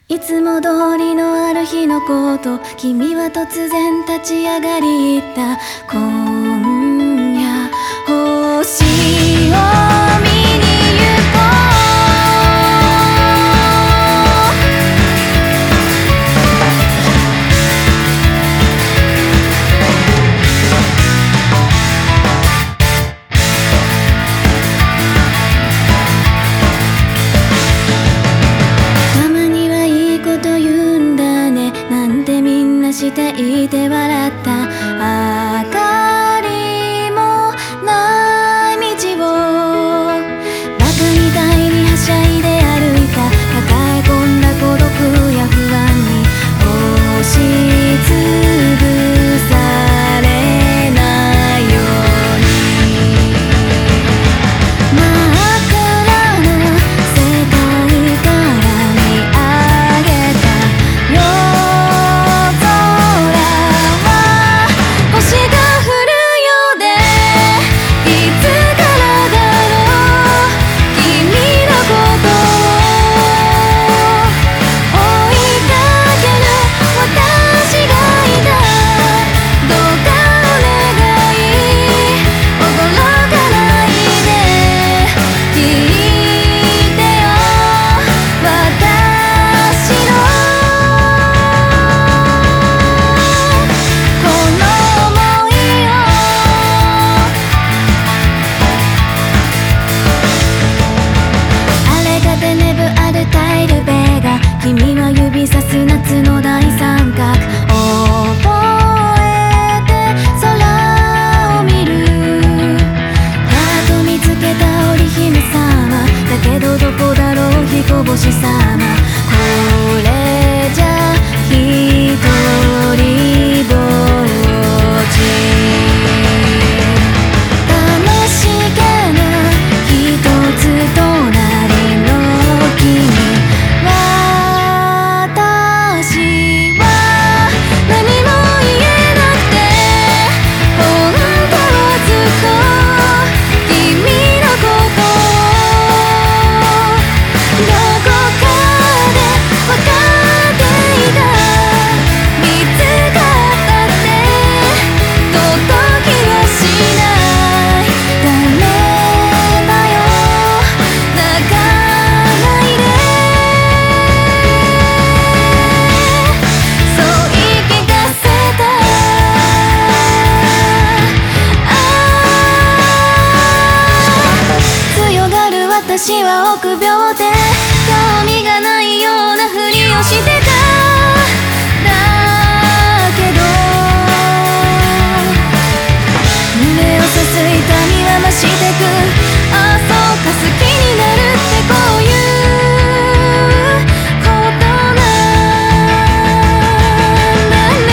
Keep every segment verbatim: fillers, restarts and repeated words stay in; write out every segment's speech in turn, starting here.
いつも通りのある日のこと、君は突然立ち上がり言った。今夜星を見に行こう。たまにはいいこと言うんだねなんてみんなしていて笑った。明かりもない道をバカみたいにはしゃいで歩いた。抱え込んだ孤独や不安に押しつぶされないように真っ暗な世界から見上げた夜空は星が降るようでいつからだろう君のことを追いかける私がいた。どうかお願い驚かないで聞いてよ私のこの想いを。荒れかてねぶあるタイルベが君は指さす夏の大三角。覚えて空を見るやっと見つけた織姫様だけどどこだろう彦星様。これじゃ一人ぼっち楽しげな一つ隣の君。私は何も言えなくて本当はずっと君のことをどこかで分かっていた。見つかったって届きはしない。ダメだよ泣かないでそう言い聞かせた。強がる私は臆病で興味がないようなふりをしてた。だけど胸をさす痛みは増してく。ああそうか好きになるってこういうことなんだね。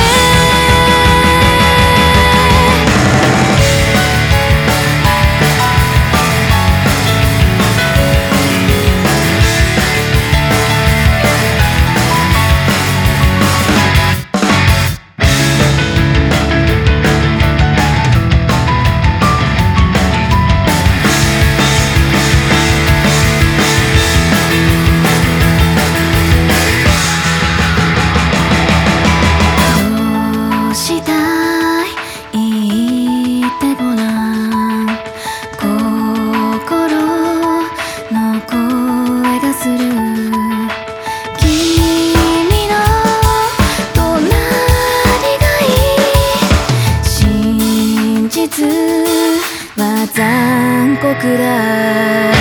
どうしたい言ってごらん。心の声がする。君の隣がいい。真実は残酷だ。